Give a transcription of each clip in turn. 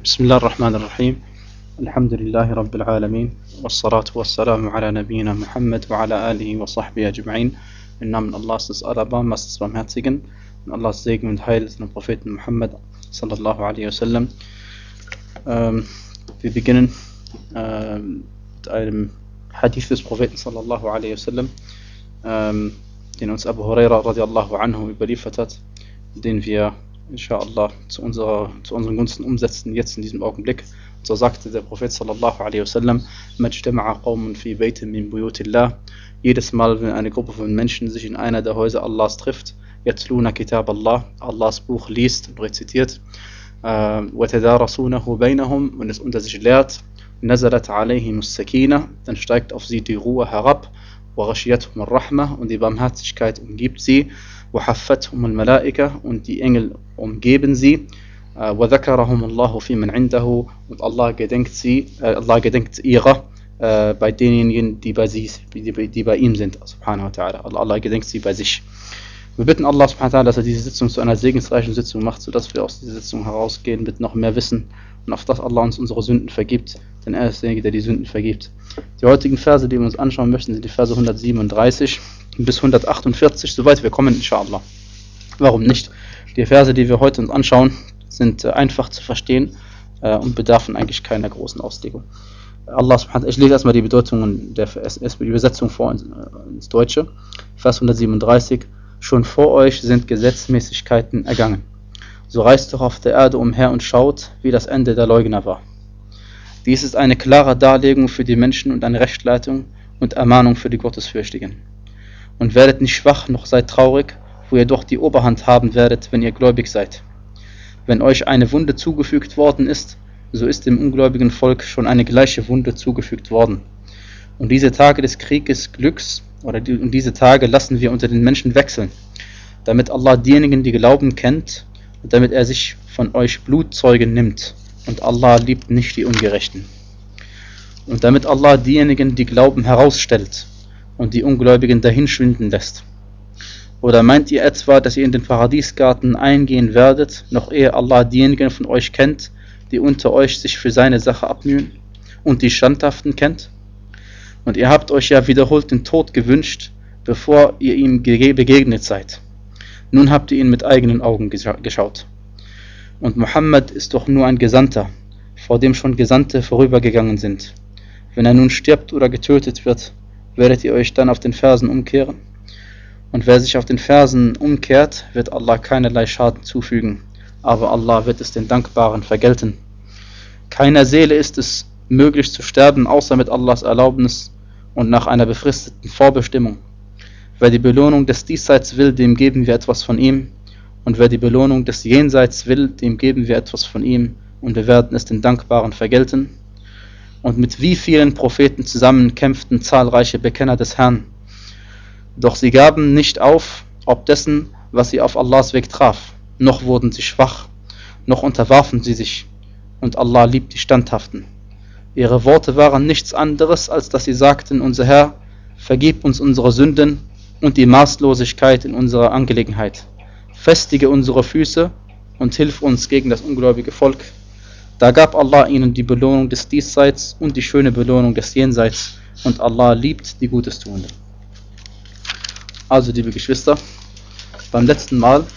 بسم الله الرحمن الرحيم الحمد لله رب العالمين والصلاة والسلام على نبينا Muhammad وعلى آله وصحبه أجمعين. Im Namen Allahs des Alabamas, des Barmherzigen, und Allahs Segen und Heil ist dem Propheten Muhammad sallallahu alaihi wasallam. Wir beginnen mit einem Hadith des Propheten sallallahu alaihi wasallam, den uns Abu Huraira radiallahu anhu überliefert hat, den wir inshallah zu unseren Gunsten umsetzen, jetzt in diesem Augenblick. Und so sagte der Prophet sallallahu alaihi wasallam: Majtama'a qawmun fi baytin min buyutillah. Jedes Mal, wenn eine Gruppe von Menschen sich in einer der Häuser Allahs trifft, yatluna kitab Allah, Allahs Buch liest und rezitiert, wa tadarasunahu bainahum, und es unter sich lehrt, nazalat alayhim as-sakina, dann steigt auf sie die Ruhe herab, wa ghashiyatuhum ar-rahma, und die Barmherzigkeit umgibt sie, wa haffathum al-malaika, und die Engel umgeben sie, wa dhakarahum Allahu fi man indahu, und Allah gedenkt ihrer bei denjenigen, die bei ihm sind, subhanahu wa ta'ala. Allah gedenkt sie bei sich. Wir bitten Allah subhanahu wa ta'ala, dass er diese Sitzung zu einer segensreichen Sitzung macht, sodass wir aus dieser Sitzung herausgehen mit noch mehr Wissen und auf das Allah uns unsere Sünden vergibt, denn er ist derjenige, der die Sünden vergibt. Die heutigen Verse, die wir uns anschauen möchten, sind die Verse 137 bis 148, soweit wir kommen, inshallah. Warum nicht? Die Verse, die wir heute uns anschauen, sind einfach zu verstehen und bedarfen eigentlich keiner großen Auslegung. Allah subhanahu wa ta'ala, ich lese erstmal die Bedeutungen die Übersetzung vor ins Deutsche. Vers 137: Schon vor euch sind Gesetzmäßigkeiten ergangen. So reist doch auf der Erde umher und schaut, wie das Ende der Leugner war. Dies ist eine klare Darlegung für die Menschen und eine Rechtleitung und Ermahnung für die Gottesfürchtigen. Und werdet nicht schwach, noch seid traurig, wo ihr doch die Oberhand haben werdet, wenn ihr gläubig seid. Wenn euch eine Wunde zugefügt worden ist, so ist dem ungläubigen Volk schon eine gleiche Wunde zugefügt worden. Und diese Tage des Krieges Glücks, und diese Tage lassen wir unter den Menschen wechseln, damit Allah diejenigen, die Glauben, kennt, und damit er sich von euch Blutzeugen nimmt. Und Allah liebt nicht die Ungerechten. Und damit Allah diejenigen, die glauben, herausstellt und die Ungläubigen dahinschwinden lässt. Oder meint ihr etwa, dass ihr in den Paradiesgarten eingehen werdet, noch ehe Allah diejenigen von euch kennt, die unter euch sich für seine Sache abmühen, und die Standhaften kennt? Und ihr habt euch ja wiederholt den Tod gewünscht, bevor ihr ihm begegnet seid. Nun habt ihr ihn mit eigenen Augen geschaut. Und Muhammad ist doch nur ein Gesandter, vor dem schon Gesandte vorübergegangen sind. Wenn er nun stirbt oder getötet wird, werdet ihr euch dann auf den Fersen umkehren? Und wer sich auf den Fersen umkehrt, wird Allah keinerlei Schaden zufügen, aber Allah wird es den Dankbaren vergelten. Keiner Seele ist es möglich zu sterben, außer mit Allahs Erlaubnis und nach einer befristeten Vorbestimmung. Wer die Belohnung des Diesseits will, dem geben wir etwas von ihm, und wer die Belohnung des Jenseits will, dem geben wir etwas von ihm, und wir werden es den Dankbaren vergelten. Und mit wie vielen Propheten zusammen kämpften zahlreiche Bekenner des Herrn. Doch sie gaben nicht auf, ob dessen, was sie auf Allahs Weg traf, noch wurden sie schwach, noch unterwarfen sie sich, und Allah liebt die Standhaften. Ihre Worte waren nichts anderes, als dass sie sagten: Unser Herr, vergib uns unsere Sünden und die Maßlosigkeit in unserer Angelegenheit. Festige unsere Füße und hilf uns gegen das ungläubige Volk. Da gab Allah ihnen die Belohnung des Diesseits und die schöne Belohnung des Jenseits, und Allah liebt die Gutes Tuenden. Also, liebe Geschwister, bei den letzten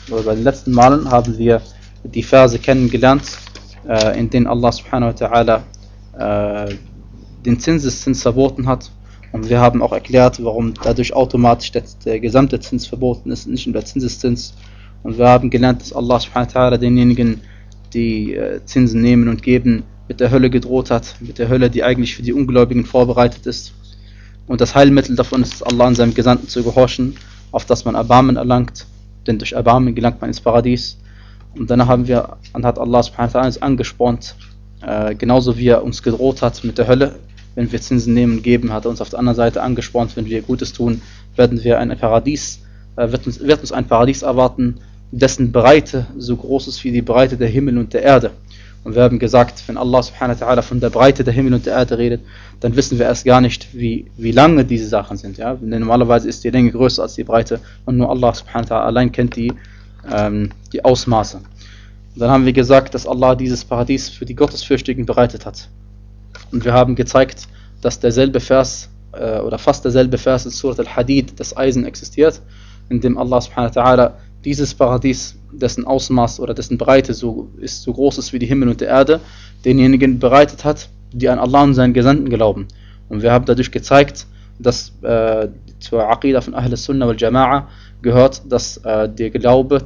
Malen haben wir die Verse kennengelernt, in denen Allah subhanahu wa ta'ala den Zinseszins verboten hat, und wir haben auch erklärt, warum dadurch automatisch der gesamte Zins verboten ist, nicht nur der Zinseszins. Und wir haben gelernt, dass Allah subhanahu wa ta'ala denjenigen, die Zinsen nehmen und geben, mit der Hölle gedroht hat, mit der Hölle, die eigentlich für die Ungläubigen vorbereitet ist. Und das Heilmittel davon ist, Allah und seinem Gesandten zu gehorchen, auf das man Erbarmen erlangt, denn durch Erbarmen gelangt man ins Paradies. Und danach hat Allah subhanahu wa ta'ala uns angespornt, genauso wie er uns gedroht hat mit der Hölle, wenn wir Zinsen nehmen und geben, hat er uns auf der anderen Seite angespornt, wenn wir Gutes tun, wird uns ein Paradies erwarten, dessen Breite so groß ist wie die Breite der Himmel und der Erde. Und wir haben gesagt, wenn Allah subhanahu wa ta'ala von der Breite der Himmel und der Erde redet, dann wissen wir erst gar nicht, wie lange diese Sachen sind. Ja? Denn normalerweise ist die Länge größer als die Breite, und nur Allah subhanahu wa ta'ala allein kennt die Ausmaße. Dann haben wir gesagt, dass Allah dieses Paradies für die Gottesfürchtigen bereitet hat. Und wir haben gezeigt, dass derselbe Vers oder fast derselbe Vers in Surat Al-Hadid, das Eisen, existiert, in dem Allah subhanahu wa ta'ala dieses Paradies, dessen Ausmaß oder dessen Breite so groß ist wie die Himmel und die Erde, denjenigen bereitet hat, die an Allah und seinen Gesandten glauben. Und wir haben dadurch gezeigt, dass zur Aqidah von Ahl Sunnah wal Jama'a gehört, dass der Glaube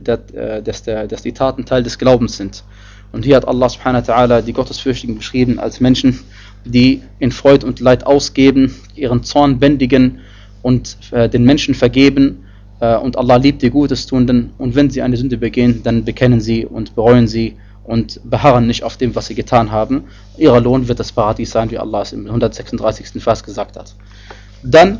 dass die Taten Teil des Glaubens sind. Und hier hat Allah subhanahu wa ta'ala die Gottesfürchtigen beschrieben als Menschen, die in Freud und Leid ausgeben, ihren Zorn bändigen und den Menschen vergeben, und Allah liebt die Gutes Tuenden, und wenn sie eine Sünde begehen, dann bekennen sie und bereuen sie und beharren nicht auf dem, was sie getan haben. Ihr Lohn wird das Paradies sein, wie Allah es im 136. Vers gesagt hat. Dann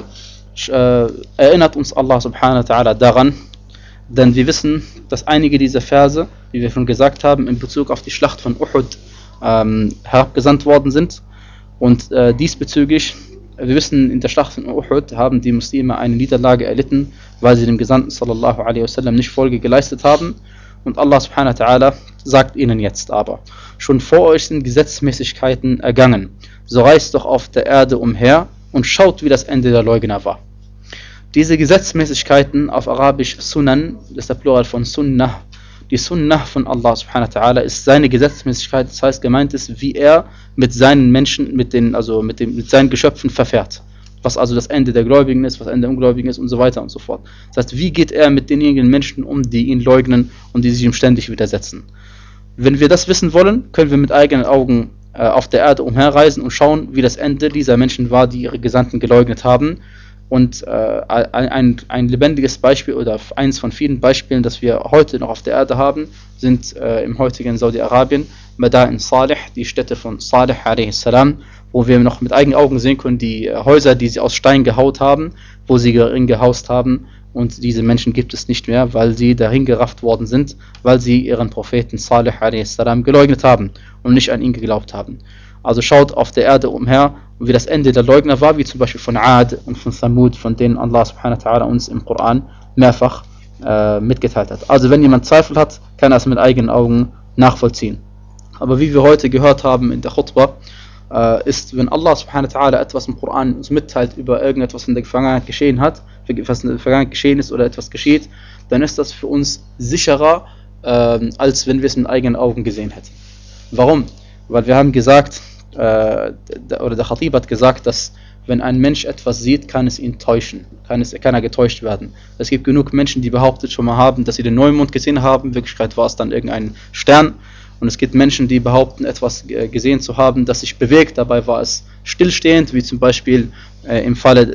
erinnert uns Allah subhanahu wa ta'ala daran, denn wir wissen, dass einige dieser Verse, wie wir schon gesagt haben, in Bezug auf die Schlacht von Uhud herabgesandt worden sind. Und diesbezüglich, wir wissen, in der Schlacht von Uhud haben die Muslime eine Niederlage erlitten, weil sie dem Gesandten sallallahu alaihi wasallam nicht Folge geleistet haben. Und Allah subhanahu wa ta'ala sagt ihnen jetzt aber: Schon vor euch sind Gesetzmäßigkeiten ergangen, so reist doch auf der Erde umher und schaut, wie das Ende der Leugner war. Diese Gesetzmäßigkeiten, auf Arabisch Sunan, das ist der Plural von Sunnah. Die Sunnah von Allah subhanahu wa ta'ala ist seine Gesetzmäßigkeit, das heißt, gemeint ist, wie er mit seinen Menschen, mit seinen Geschöpfen verfährt. Was also das Ende der Gläubigen ist, was Ende der Ungläubigen ist und so weiter und so fort. Das heißt, wie geht er mit denjenigen Menschen um, die ihn leugnen und die sich ihm ständig widersetzen. Wenn wir das wissen wollen, können wir mit eigenen Augen auf der Erde umherreisen und schauen, wie das Ende dieser Menschen war, die ihre Gesandten geleugnet haben. Und ein lebendiges Beispiel oder eines von vielen Beispielen, das wir heute noch auf der Erde haben, sind im heutigen Saudi-Arabien Madain Salih, die Städte von Salih a.s., wo wir noch mit eigenen Augen sehen können, die Häuser, die sie aus Stein gehaut haben, wo sie darin gehaust haben. Und diese Menschen gibt es nicht mehr, weil sie dahin gerafft worden sind, weil sie ihren Propheten Salih a.s. geleugnet haben und nicht an ihn geglaubt haben. Also schaut auf der Erde umher, wie das Ende der Leugner war, wie zum Beispiel von Ad und von Thamud, von denen Allah subhanahu wa ta'ala uns im Koran mehrfach mitgeteilt hat. Also wenn jemand Zweifel hat, kann er es mit eigenen Augen nachvollziehen. Aber wie wir heute gehört haben in der Khutbah, ist, wenn Allah subhanahu wa ta'ala etwas im Koran uns mitteilt über irgendetwas in der Vergangenheit geschehen hat, was in der Vergangenheit geschehen ist oder etwas geschieht, dann ist das für uns sicherer, als wenn wir es mit eigenen Augen gesehen hätten. Warum? Weil wir haben gesagt, oder der Khatib hat gesagt, dass wenn ein Mensch etwas sieht, kann es ihn täuschen, kann er getäuscht werden. Es gibt genug Menschen, die behauptet schon mal haben, dass sie den Neumond gesehen haben, in Wirklichkeit war es dann irgendein Stern. Und es gibt Menschen, die behaupten, etwas gesehen zu haben, das sich bewegt, dabei war es stillstehend, wie zum Beispiel im Falle,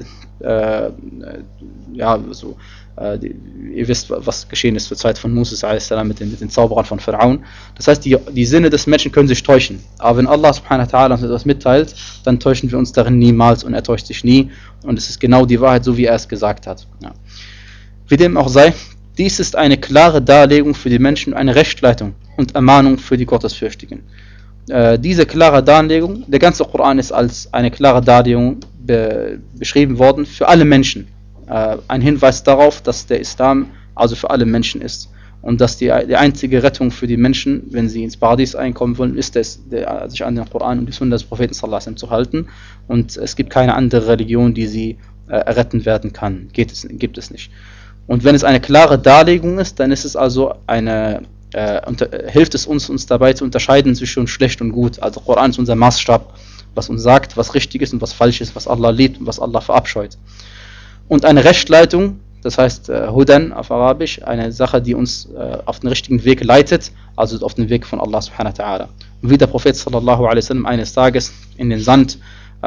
ihr wisst, was geschehen ist zur Zeit von Moses a.s. mit den Zauberern von Pharaon. Das heißt, die Sinne des Menschen können sich täuschen. Aber wenn Allah subhanahu wa ta'ala uns etwas mitteilt, dann täuschen wir uns darin niemals und er täuscht sich nie. Und es ist genau die Wahrheit, so wie er es gesagt hat. Ja. Wie dem auch sei, dies ist eine klare Darlegung für die Menschen, eine Rechtleitung und Ermahnung für die Gottesfürchtigen. Diese klare Darlegung, der ganze Koran ist als eine klare Darlegung beschrieben worden für alle Menschen. Ein Hinweis darauf, dass der Islam also für alle Menschen ist und dass die einzige Rettung für die Menschen, wenn sie ins Paradies einkommen wollen, ist es, sich an den Koran und die Sunna des Propheten sallallahu alaihi wasallam zu halten, und es gibt keine andere Religion, die sie erretten werden kann. Gibt es nicht. Und wenn es eine klare Darlegung ist, dann ist es also hilft es uns dabei zu unterscheiden zwischen schlecht und gut. Also Koran ist unser Maßstab, was uns sagt, was richtig ist und was falsch ist, was Allah liebt und was Allah verabscheut. Und eine Rechtleitung, das heißt Hudan auf Arabisch, eine Sache, die uns auf den richtigen Weg leitet, also auf den Weg von Allah subhanahu wa ta'ala. Und wie der Prophet sallallahu alaihi wasallam eines Tages in den Sand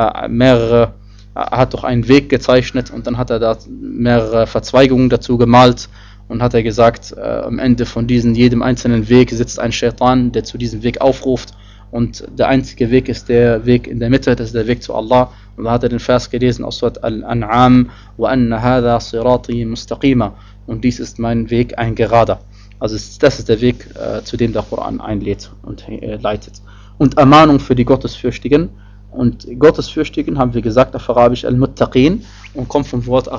hat doch einen Weg gezeichnet und dann hat er da mehrere Verzweigungen dazu gemalt und hat er gesagt, am Ende von jedem einzelnen Weg sitzt ein Shaitan, der zu diesem Weg aufruft, und der einzige Weg ist der Weg in der Mitte, das ist der Weg zu Allah. Und da hat er den Vers gelesen aus Surat Al-An'am: wa anna hadha sirati mustaqima, und dies ist mein Weg, ein gerader. Also das ist der Weg, zu dem der Koran einlädt und leitet. Und Ermahnung für die Gottesfürchtigen. Und Gottesfürchtigen haben wir gesagt auf Arabisch Al-Muttaqin und kommt vom Wort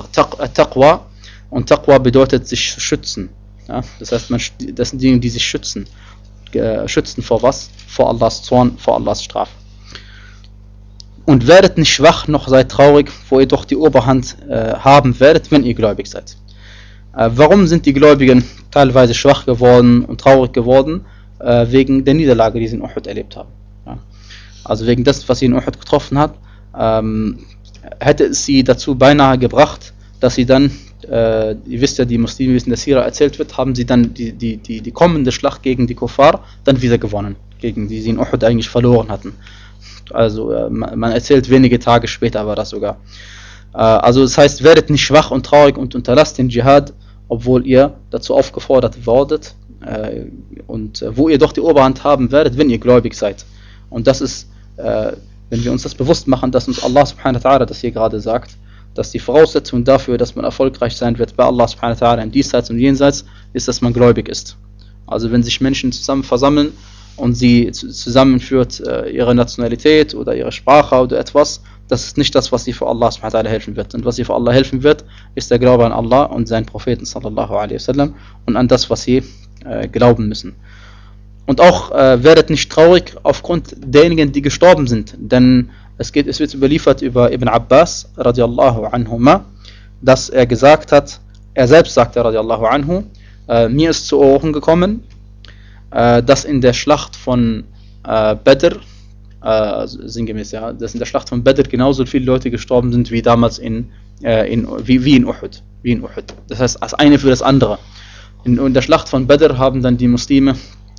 Taqwa. Und Taqwa bedeutet sich schützen. Ja? Das heißt, das sind diejenigen, die sich schützen. schützen vor was? Vor Allahs Zorn, vor Allahs Strafe. Und werdet nicht schwach, noch seid traurig, wo ihr doch die Oberhand haben werdet, wenn ihr gläubig seid. Warum sind die Gläubigen teilweise schwach geworden und traurig geworden? Wegen der Niederlage, die sie in Uhud erlebt haben. Ja. Also wegen des, was sie in Uhud getroffen hat, hätte es sie dazu beinahe gebracht, dass sie dann, ihr wisst ja, die Muslime, wie es in der Sira erzählt wird, haben sie dann die kommende Schlacht gegen die Kuffar dann wieder gewonnen, gegen die sie in Uhud eigentlich verloren hatten. Also man erzählt wenige Tage später war das sogar. Also das heißt, werdet nicht schwach und traurig und unterlasst den Dschihad, obwohl ihr dazu aufgefordert werdet und wo ihr doch die Oberhand haben werdet, wenn ihr gläubig seid. Und das ist, wenn wir uns das bewusst machen, dass uns Allah subhanahu wa ta'ala das hier gerade sagt, dass die Voraussetzung dafür, dass man erfolgreich sein wird bei Allah subhanahu wa ta'ala im Diesseits und Jenseits, ist, dass man gläubig ist. Also wenn sich Menschen zusammen versammeln und sie zusammenführt ihre Nationalität oder ihre Sprache oder etwas, das ist nicht das, was sie für Allah subhanahu wa ta'ala helfen wird. Und was sie für Allah helfen wird, ist der Glaube an Allah und seinen Propheten sallallahu alaihi wasallam und an das, was sie glauben müssen. Und auch werdet nicht traurig aufgrund derjenigen, die gestorben sind, denn es wird überliefert über Ibn Abbas radiallahu anhuma, dass er gesagt hat, er selbst sagte radiallahu anhu, mir ist zu Ohren gekommen, dass in der Schlacht von Badr, sinngemäß, ja, dass in der Schlacht von Badr genauso viele Leute gestorben sind wie damals wie in Uhud. Das heißt, als eine für das andere. In der Schlacht von Badr haben dann die Muslime,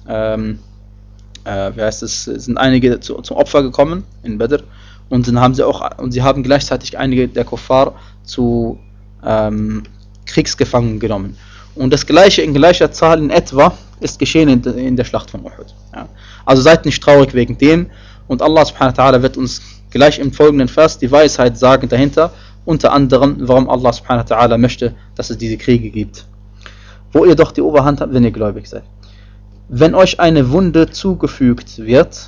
sind einige zum Opfer gekommen in Badr und dann sie haben gleichzeitig einige der Kuffar zu Kriegsgefangenen genommen. Und das Gleiche in gleicher Zahl in etwa ist geschehen in der Schlacht von Uhud. Ja. Also seid nicht traurig wegen dem und Allah subhanahu wa ta'ala wird uns gleich im folgenden Vers die Weisheit sagen dahinter, unter anderem, warum Allah subhanahu wa ta'ala möchte, dass es diese Kriege gibt. Wo ihr doch die Oberhand habt, wenn ihr gläubig seid. Wenn euch eine Wunde zugefügt wird,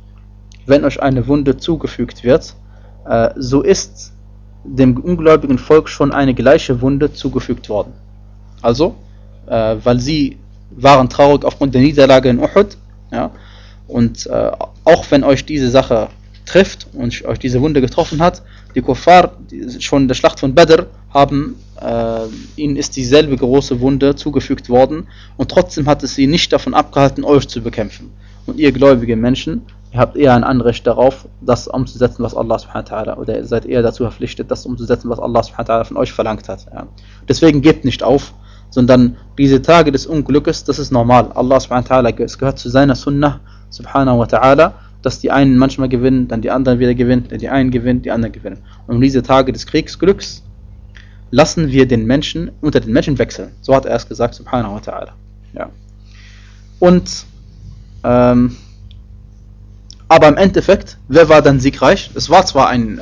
so ist dem ungläubigen Volk schon eine gleiche Wunde zugefügt worden. Also, weil sie waren traurig aufgrund der Niederlage in Uhud, ja, und auch wenn euch diese Sache trifft und euch diese Wunde getroffen hat, die Kuffar schon in der Schlacht von Badr ihnen ist dieselbe große Wunde zugefügt worden und trotzdem hat es sie nicht davon abgehalten, euch zu bekämpfen. Und ihr gläubige Menschen, ihr habt eher ein Anrecht darauf, das umzusetzen, was Allah subhanahu wa ta'ala, oder ihr seid eher dazu verpflichtet, das umzusetzen, was Allah subhanahu wa ta'ala von euch verlangt hat. Ja. Deswegen gebt nicht auf, sondern diese Tage des Unglückes, das ist normal. Allah subhanahu wa ta'ala, es gehört zu seiner Sunnah subhanahu wa ta'ala, dass die einen manchmal gewinnen, dann die anderen wieder gewinnen, die einen gewinnen, die anderen gewinnen. Und diese Tage des Kriegsglücks lassen wir unter den Menschen wechseln. So hat er es gesagt, subhanahu wa ta'ala. Ja. Und aber im Endeffekt, wer war dann siegreich? Es war zwar ein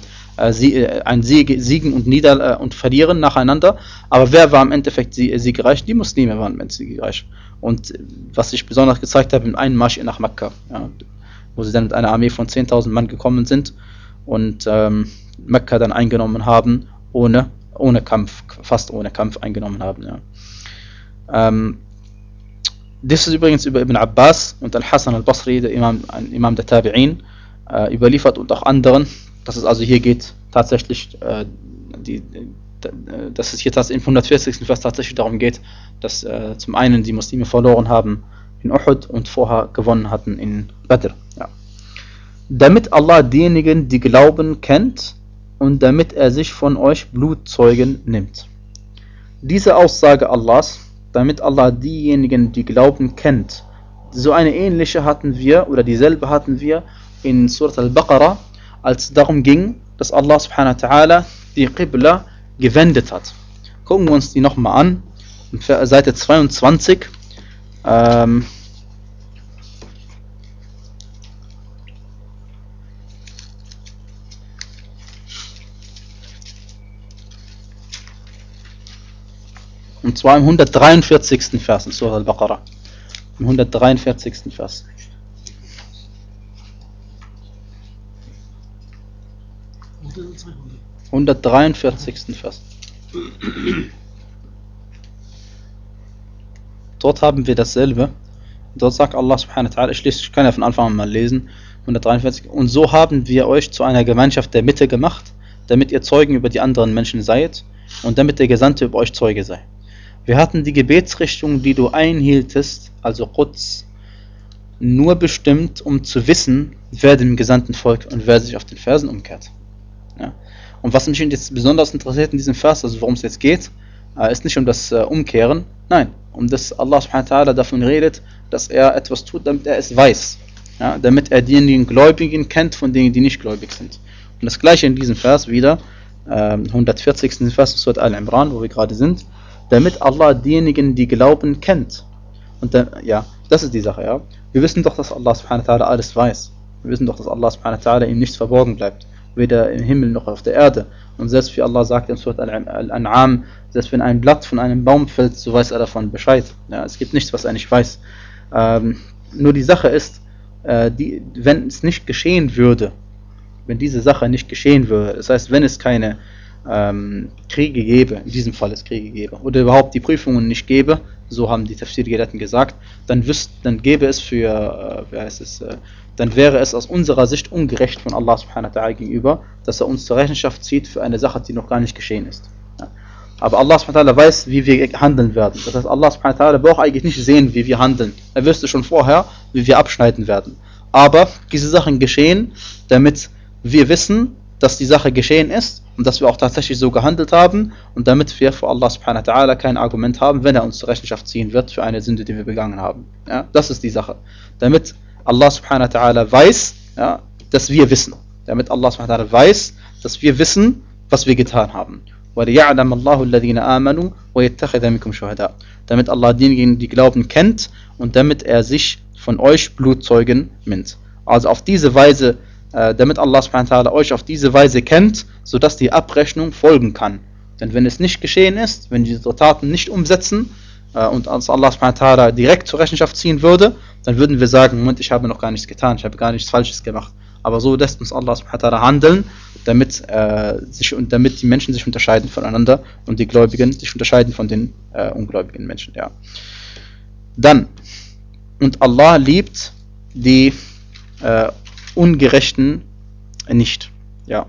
Siegen und Verlieren nacheinander, aber wer war im Endeffekt siegreich? Die Muslime waren im Endeffekt siegreich. Und was sich besonders gezeigt hat, im Einmarsch nach Mekka, ja, wo sie dann mit einer Armee von 10.000 Mann gekommen sind und Mekka dann eingenommen haben, ohne Kampf, fast ohne Kampf eingenommen haben. Ja. Das ist übrigens über Ibn Abbas und Al-Hasan al-Basri, der Imam der Tabi'in, überliefert und auch anderen, dass es also hier geht tatsächlich, dass es hier im 140. Vers tatsächlich darum geht, dass zum einen die Muslime verloren haben in Uhud und vorher gewonnen hatten in Badr. Ja. Damit Allah diejenigen, die glauben, kennt und damit er sich von euch Blutzeugen nimmt. Diese Aussage Allahs, damit Allah diejenigen, die glauben, kennt, so eine ähnliche hatten wir, oder dieselbe hatten wir in Surat al-Baqarah, als es darum ging, dass Allah subhanahu wa ta'ala die Qibla gewendet hat. Gucken wir uns die nochmal an, Seite 22, und zwar im 143. Vers in Surah al-Baqarah. Im 143. Vers. Im 143. Vers. Dort haben wir dasselbe. dort sagt Allah subhanahu wa ta'ala, ich kann ja von Anfang an mal lesen, 143, und so haben wir euch zu einer Gemeinschaft der Mitte gemacht, damit ihr Zeugen über die anderen Menschen seid und damit der Gesandte über euch Zeuge sei. Wir hatten die Gebetsrichtung, die du einhieltest, also Quds, nur bestimmt, um zu wissen, wer dem Gesandten folgt und wer sich auf den Versen umkehrt. Ja. Und was mich jetzt besonders interessiert in diesem Vers, also worum es jetzt geht, ist nicht um das Umkehren, nein, um das Allah subhanahu wa ta'ala davon redet, dass er etwas tut, damit er es weiß. Ja, damit er diejenigen Gläubigen kennt von denen, die nicht gläubig sind. Und das gleiche in diesem Vers wieder, 140. Vers von Surat Al-Imran, wo wir gerade sind, damit Allah diejenigen, die glauben, kennt. Und dann, ja, das ist die Sache, ja. Wir wissen doch, dass Allah subhanahu wa ta'ala alles weiß. Wir wissen doch, dass Allah subhanahu wa ta'ala ihm nichts verborgen bleibt. Weder im Himmel noch auf der Erde. Und selbst wie Allah sagt in Surat Al-An'am, selbst wenn ein Blatt von einem Baum fällt, so weiß er davon Bescheid. Ja, es gibt nichts, was er nicht weiß. Nur die Sache ist, wenn es nicht geschehen würde, wenn diese Sache nicht geschehen würde, das heißt, wenn es keine Kriege gäbe, in diesem Fall es Kriege gäbe, oder überhaupt die Prüfungen nicht gäbe, so haben die Tafsir-Gelehrten gesagt, dann gäbe es dann wäre es aus unserer Sicht ungerecht von Allah subhanahu wa ta'ala gegenüber, dass er uns zur Rechenschaft zieht für eine Sache, die noch gar nicht geschehen ist. Ja. Aber Allah subhanahu wa ta'ala weiß, wie wir handeln werden. Das heißt, Allah subhanahu wa ta'ala braucht eigentlich nicht sehen, wie wir handeln. Er wüsste schon vorher, wie wir abschneiden werden. Aber diese Sachen geschehen, damit wir wissen, dass die Sache geschehen ist und dass wir auch tatsächlich so gehandelt haben und damit wir vor Allah subhanahu wa ta'ala kein Argument haben, wenn er uns zur Rechenschaft ziehen wird für eine Sünde, die wir begangen haben. Ja, das ist die Sache. Damit Allah subhanahu wa ta'ala weiß, ja, dass wir wissen. Damit Allah subhanahu wa ta'ala weiß, dass wir wissen, was wir getan haben. وَلِيَعْلَمَ اللَّهُ الَّذِينَ آمَنُوا وَيَتَّخِذَ مِنكُمْ شُهَدَاءَ. Damit Allah diejenigen, die glauben, kennt und damit er sich von euch Blutzeugen nimmt. Also auf diese Weise, damit Allah subhanahu wa ta'ala euch auf diese Weise kennt, sodass die Abrechnung folgen kann. Denn wenn es nicht geschehen ist, wenn diese Taten nicht umsetzen und als Allah subhanahu wa ta'ala direkt zur Rechenschaft ziehen würde, dann würden wir sagen, Moment, ich habe noch gar nichts getan, ich habe gar nichts Falsches gemacht. Aber so lässt uns Allah subhanahu wa ta'ala handeln, damit die Menschen sich unterscheiden voneinander und die Gläubigen sich unterscheiden von den ungläubigen Menschen. Ja. Dann, und Allah liebt die Ungerechten nicht. Ja.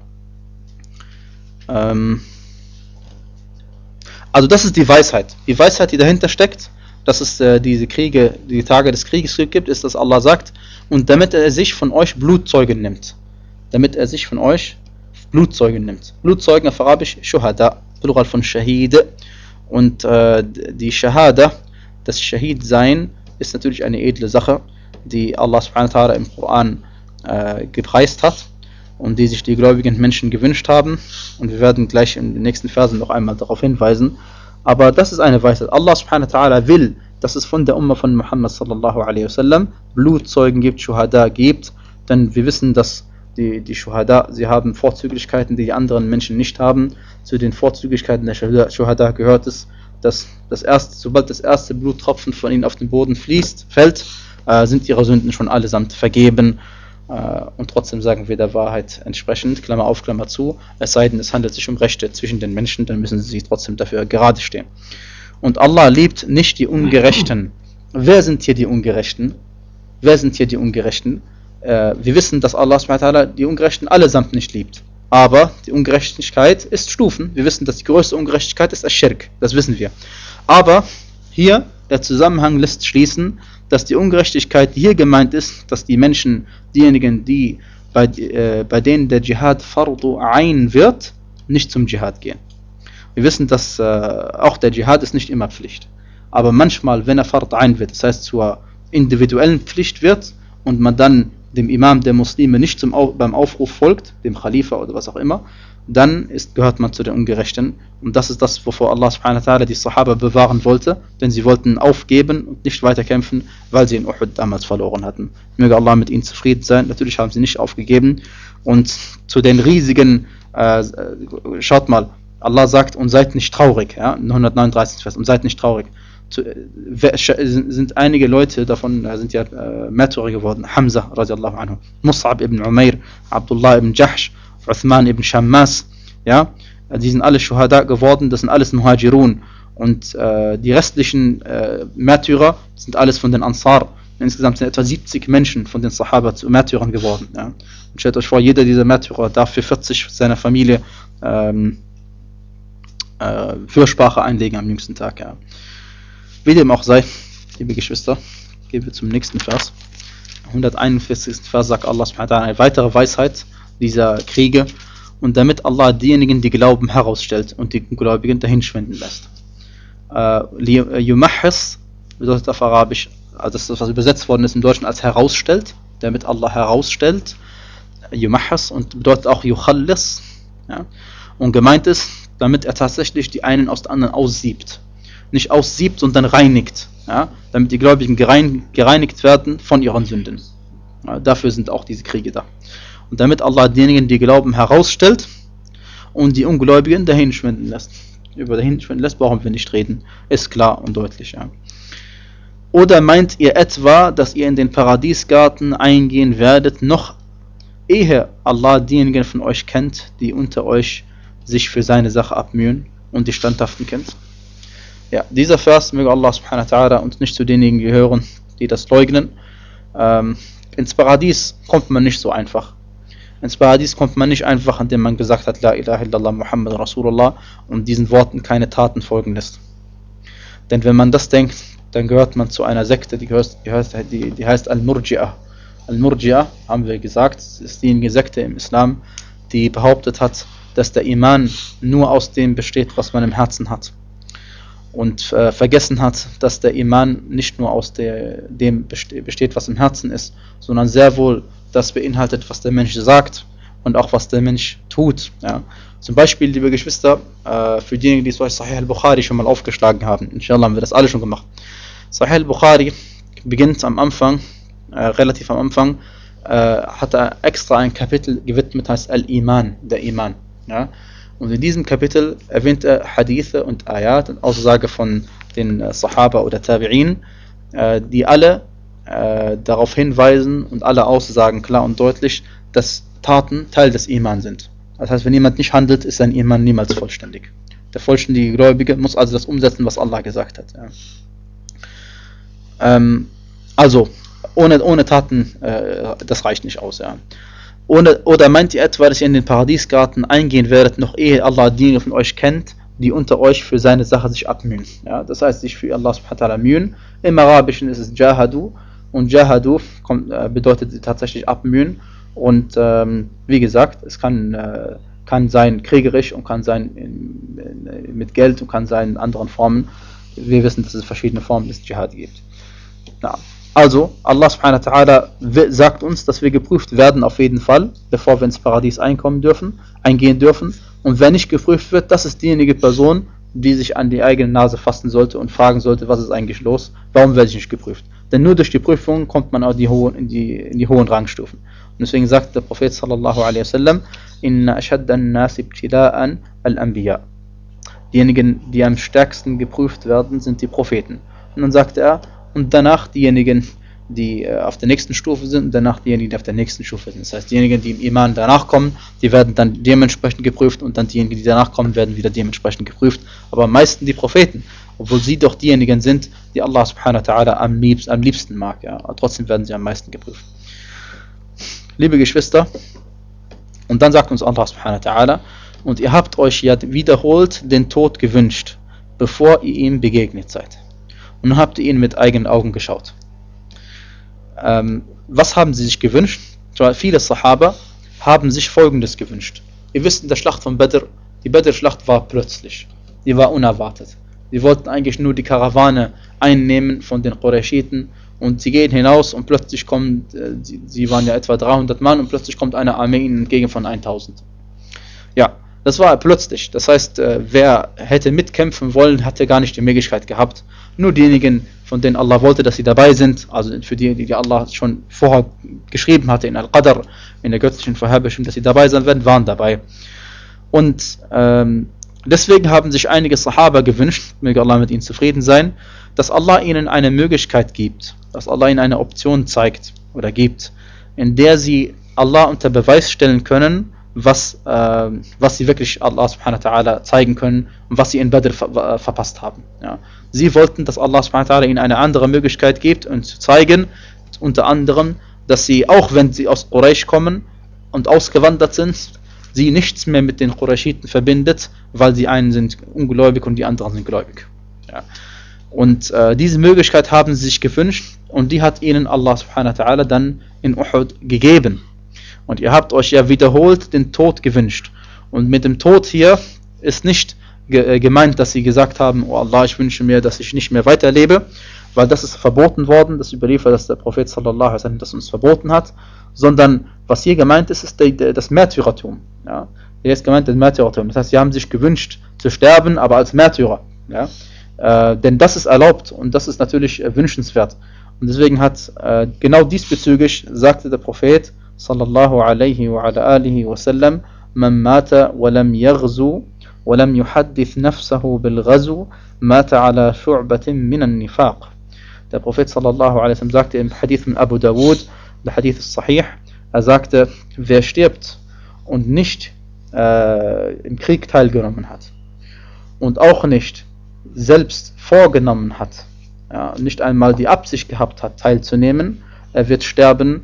Also das ist die Weisheit. Die Weisheit, die dahinter steckt, dass es die Tage des Krieges gibt, ist, dass Allah sagt, und damit er sich von euch Blutzeugen nimmt. Damit er sich von euch Blutzeugen nimmt. Blutzeugen auf Arabisch Shuhada, Plural von Shahid. Und die Shahada, das Shahid-Sein, ist natürlich eine edle Sache, die Allah subhanahu wa ta'ala im Koran gepreist hat und die sich die gläubigen Menschen gewünscht haben. Und wir werden gleich in den nächsten Versen noch einmal darauf hinweisen. Aber das ist eine Weisheit. Allah subhanahu wa ta'ala will, dass es von der Umma von Muhammad sallallahu alaihi wasallam Blutzeugen gibt, Shuhada gibt. Denn wir wissen, dass die Shuhada, sie haben Vorzüglichkeiten, die die anderen Menschen nicht haben. Zu den Vorzüglichkeiten der Shuhada gehört es, dass sobald das erste Bluttropfen von ihnen auf den Boden fällt, sind ihre Sünden schon allesamt vergeben. Und trotzdem sagen wir der Wahrheit entsprechend, Klammer auf, Klammer zu, es sei denn, es handelt sich um Rechte zwischen den Menschen, dann müssen sie sich trotzdem dafür gerade stehen. Und Allah liebt nicht die Ungerechten. Wer sind hier die Ungerechten? Wir wissen, dass Allah subhanahu wa ta'ala die Ungerechten allesamt nicht liebt. Aber die Ungerechtigkeit ist Stufen. Wir wissen, dass die größte Ungerechtigkeit ist Ash-Shirk. Das wissen wir. Aber hier, der Zusammenhang lässt schließen, dass die Ungerechtigkeit, die hier gemeint ist, dass die Menschen, diejenigen, die bei denen der Dschihad Fardu Ain wird, nicht zum Dschihad gehen. Wir wissen, dass auch der Dschihad ist nicht immer Pflicht. Aber manchmal, wenn er Fard Ain wird, das heißt zur individuellen Pflicht wird und man dann dem Imam der Muslime nicht beim Aufruf folgt, dem Khalifa oder was auch immer, dann gehört man zu den Ungerechten. Und das ist das, wovor Allah subhanahu wa ta'ala die Sahaba bewahren wollte, denn sie wollten aufgeben und nicht weiterkämpfen, weil sie in Uhud damals verloren hatten. Möge Allah mit ihnen zufrieden sein. Natürlich haben sie nicht aufgegeben. Und zu den riesigen, schaut mal, Allah sagt, und seid nicht traurig, ja, in 139. Vers, und seid nicht traurig. Sind einige Leute davon sind ja Märtyrer geworden. Hamza radiallahu anhu, Mus'ab ibn Umair, Abdullah ibn Jahsh, Uthman ibn Shammas, ja, die sind alle Shuhada geworden, das sind alles Muhajirun. Und die restlichen Märtyrer sind alles von den Ansar, Insgesamt sind etwa 70 Menschen von den Sahaba zu Märtyrern geworden. Ja. Und stellt euch vor, jeder dieser Märtyrer darf für 40 seiner Familie Fürsprache einlegen am jüngsten Tag. Ja. Wie dem auch sei, liebe Geschwister, gehen wir zum nächsten Vers. 141. Vers sagt Allah subhanahu wa ta'ala eine weitere Weisheit dieser Kriege, und damit Allah diejenigen, die glauben, herausstellt und die Gläubigen dahinschwinden lässt. Yumahhis bedeutet auf Arabisch, also das ist, was übersetzt worden ist im Deutschen als herausstellt, damit Allah herausstellt. Yumahhis und bedeutet auch Yukhallis. Ja. Und gemeint ist, damit er tatsächlich die einen aus den anderen aussiebt. Nicht aussiebt, sondern reinigt. Ja, damit die Gläubigen gereinigt werden von ihren Sünden. Ja, dafür sind auch diese Kriege da. Und damit Allah diejenigen, die glauben, herausstellt und die Ungläubigen dahin schwinden lässt. Über dahin schwinden lässt brauchen wir nicht reden. Ist klar und deutlich. Ja. Oder meint ihr etwa, dass ihr in den Paradiesgarten eingehen werdet, noch ehe Allah diejenigen von euch kennt, die unter euch sich für seine Sache abmühen und die Standhaften kennt? Ja, dieser Vers, möge Allah subhanahu wa ta'ala uns nicht zu denjenigen gehören, die das leugnen. Ins Paradies kommt man nicht so einfach. Ins Paradies kommt man nicht einfach, indem man gesagt hat, La ilaha illallah Muhammad Rasulullah, und diesen Worten keine Taten folgen lässt. Denn wenn man das denkt, dann gehört man zu einer Sekte, die heißt Al-Murji'ah. Al-Murji'ah, haben wir gesagt, ist diejenige Sekte im Islam, die behauptet hat, dass der Iman nur aus dem besteht, was man im Herzen hat. Und vergessen hat, dass der Iman nicht nur aus dem besteht, was im Herzen ist, sondern sehr wohl das beinhaltet, was der Mensch sagt und auch was der Mensch tut. Ja. Zum Beispiel, liebe Geschwister, für diejenigen, die Sahih al-Bukhari schon mal aufgeschlagen haben, inshallah haben wir das alle schon gemacht. Sahih al-Bukhari beginnt am Anfang, relativ am Anfang, hat er extra ein Kapitel gewidmet, heißt Al-Iman, der Iman. Ja. Und in diesem Kapitel erwähnt er Hadithe und Ayat und Aussage von den Sahaba oder Tabi'in, die alle darauf hinweisen und alle Aussagen klar und deutlich, dass Taten Teil des Iman sind. Das heißt, wenn jemand nicht handelt, ist sein Iman niemals vollständig. Der vollständige Gläubige muss also das umsetzen, was Allah gesagt hat. Ja. Also, ohne Taten, das reicht nicht aus. Ja. Oder meint ihr etwa, dass ihr in den Paradiesgarten eingehen werdet, noch ehe Allah diejenigen von euch kennt, die unter euch für seine Sache sich abmühen? Ja, das heißt, sich für Allah subhanahu wa ta'ala mühen. Im Arabischen ist es Jahadu, und Jahadu bedeutet tatsächlich abmühen. Und wie gesagt, es kann sein kriegerisch und kann sein mit Geld und kann sein in anderen Formen. Wir wissen, dass es verschiedene Formen des Jihad gibt. Ja. Also, Allah subhanahu wa ta'ala sagt uns, dass wir geprüft werden auf jeden Fall, bevor wir ins Paradies eingehen dürfen. Und wer nicht geprüft wird, das ist diejenige Person, die sich an die eigene Nase fassen sollte und fragen sollte, was ist eigentlich los, warum werde ich nicht geprüft? Denn nur durch die Prüfung kommt man auch in die hohen Rangstufen. Und deswegen sagt der Prophet sallallahu alaihi wasallam, Inna ashaddan nasi ibtila'an al-Anbiya. Diejenigen, die am stärksten geprüft werden, sind die Propheten. Und dann sagt er, und danach diejenigen, die auf der nächsten Stufe sind, und danach diejenigen, die auf der nächsten Stufe sind. Das heißt, diejenigen, die im Iman danach kommen, die werden dann dementsprechend geprüft, und dann diejenigen, die danach kommen, werden wieder dementsprechend geprüft. Aber am meisten die Propheten, obwohl sie doch diejenigen sind, die Allah subhanahu wa ta'ala am liebsten mag. Ja. Aber trotzdem werden sie am meisten geprüft. Liebe Geschwister, und dann sagt uns Allah subhanahu wa ta'ala, und ihr habt euch ja wiederholt den Tod gewünscht, bevor ihr ihm begegnet seid. Und dann habt ihr ihn mit eigenen Augen geschaut. Was haben sie sich gewünscht? Viele Sahaba haben sich Folgendes gewünscht. Ihr wisst, in der Schlacht von Badr, die Badr-Schlacht war plötzlich. Die war unerwartet. Sie wollten eigentlich nur die Karawane einnehmen von den Qurayshiten, und sie gehen hinaus und plötzlich kommt, sie waren ja etwa 300 Mann, und plötzlich kommt eine Armee ihnen entgegen von 1000. Ja, das war plötzlich. Das heißt, wer hätte mitkämpfen wollen, hatte gar nicht die Möglichkeit gehabt. Nur diejenigen, von denen Allah wollte, dass sie dabei sind, also für die Allah schon vorher geschrieben hatte in Al-Qadr, in der göttlichen Vorherbestimmung, dass sie dabei sein werden, waren dabei. Und deswegen haben sich einige Sahaba gewünscht, möge Allah mit ihnen zufrieden sein, dass Allah ihnen eine Möglichkeit gibt, dass Allah ihnen eine Option zeigt oder gibt, in der sie Allah unter Beweis stellen können, was sie wirklich Allah subhanahu wa ta'ala zeigen können und was sie in Badr verpasst haben. Ja. Sie wollten, dass Allah subhanahu wa ta'ala ihnen eine andere Möglichkeit gibt und zu zeigen, unter anderem, dass sie, auch wenn sie aus Quraysh kommen und ausgewandert sind, sie nichts mehr mit den Qurayshiten verbindet, weil sie einen sind ungläubig und die anderen sind gläubig. Ja. Und diese Möglichkeit haben sie sich gewünscht und die hat ihnen Allah subhanahu wa ta'ala dann in Uhud gegeben. Und ihr habt euch ja wiederholt den Tod gewünscht. Und mit dem Tod hier ist nicht gemeint, dass sie gesagt haben, oh Allah, ich wünsche mir, dass ich nicht mehr weiterlebe, weil das ist verboten worden, das überliefert, dass der Prophet sallallahu alaihi wasallam das uns verboten hat, sondern was hier gemeint ist, ist das Märtyrertum. Ja? Hier ist gemeint das Märtyrertum. Das heißt, sie haben sich gewünscht zu sterben, aber als Märtyrer. Ja? Denn das ist erlaubt und das ist natürlich wünschenswert. Und deswegen hat genau diesbezüglich sagte der Prophet sallallahu alaihi wa ala alihi wa sallam, man mata wa lam yaghzu wa lam yuhaddith nafsahu bil ghazu mata ala shu'batin min an-nifaq. Der Prophet sallallahu alaihi wa sallam sagte im Hadith von Abu Dawud, der Hadith ist sahih, er sagte, wer stirbt und nicht im Krieg teilgenommen hat und auch nicht selbst vorgenommen hat, ja, nicht einmal die Absicht gehabt hat, teilzunehmen, er wird sterben